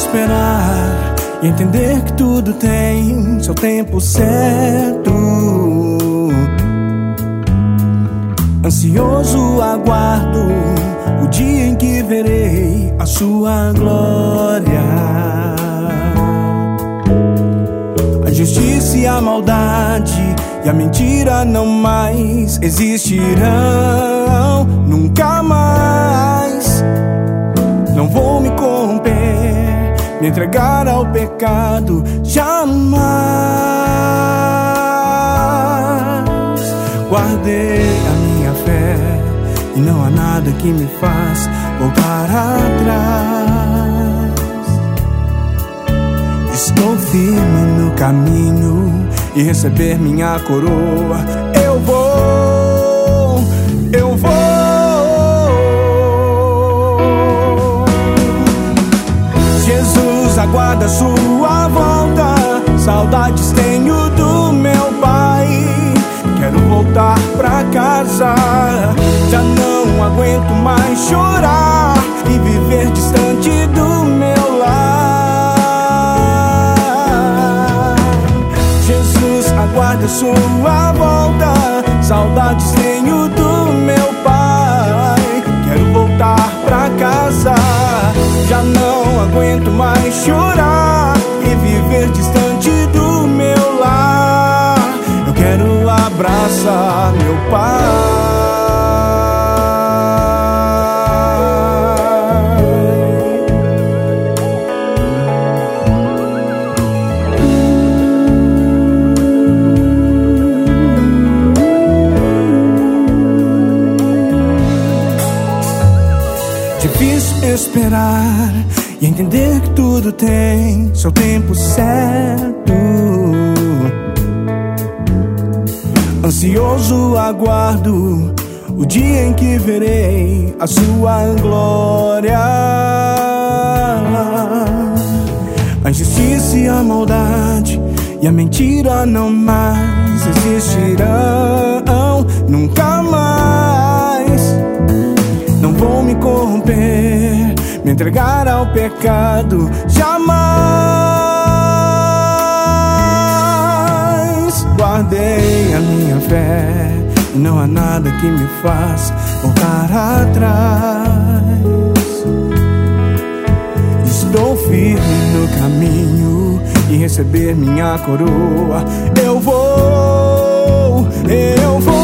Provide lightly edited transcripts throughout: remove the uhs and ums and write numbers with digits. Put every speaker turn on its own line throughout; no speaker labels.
esperar e entender que tudo tem seu tempo certo. Ansioso aguardo o dia em que verei a sua glória. A justiça e a maldade e a mentira não mais existirão, nunca mais. Não vou me corromper, me entregar ao pecado, jamais. Guardei a minha fé e não há nada que me faz voltar atrás. Estou firme no caminho e receber minha coroa. Eu vou, eu vou. Jesus aguarda sua volta. Saudades tenho do meu pai. Quero voltar pra casa. Já não aguento mais chorar e viver distante do meu lar. Jesus aguarda sua volta. Saudades tenho do meu pai. Quero voltar pra casa. Já não aguento mais chorar e viver distante do meu lar. Eu quero abraçar meu pai. Difícil esperar e entender que tudo tem seu tempo certo. Ansioso aguardo o dia em que verei a sua glória. A injustiça e a maldade e a mentira não mais existirão, nunca mais. Não vou me corromper, me entregar ao pecado, jamais. Guardei a minha fé e não há nada que me faz voltar atrás. Estou firme no caminho e receber minha coroa. Eu vou, eu vou.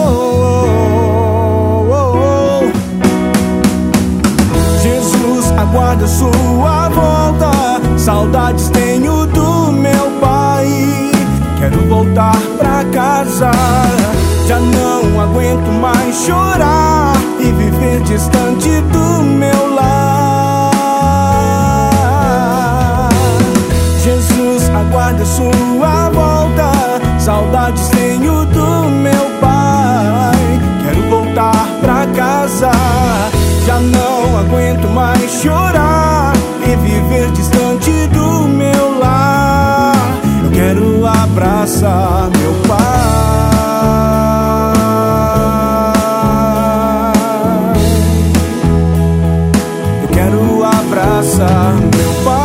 Jesus aguarda sua volta. Saudades tenho do meu pai. Quero voltar pra casa. Já não aguento mais chorar e viver distante do meu lar. Jesus aguarda sua volta. Saudades tenho do meu pai. Quero voltar pra casa. Já não aguento mais chorar e viver distante do meu lar. Eu quero abraçar meu pai. Eu quero abraçar meu pai.